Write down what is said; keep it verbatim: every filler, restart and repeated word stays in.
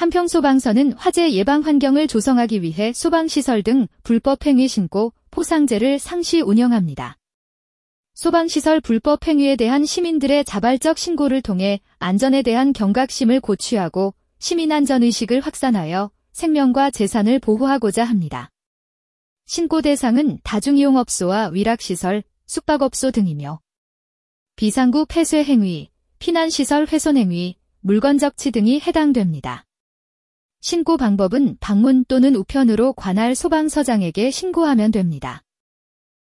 한평 소방서는 화재 예방 환경을 조성하기 위해 소방시설 등 불법 행위 신고, 포상제를 상시 운영합니다. 소방시설 불법 행위에 대한 시민들의 자발적 신고를 통해 안전에 대한 경각심을 고취하고 시민안전의식을 확산하여 생명과 재산을 보호하고자 합니다. 신고 대상은 다중이용업소와 위락시설, 숙박업소 등이며 비상구 폐쇄 행위, 피난시설 훼손 행위, 물건 적치 등이 해당됩니다. 신고 방법은 방문 또는 우편으로 관할 소방서장에게 신고하면 됩니다.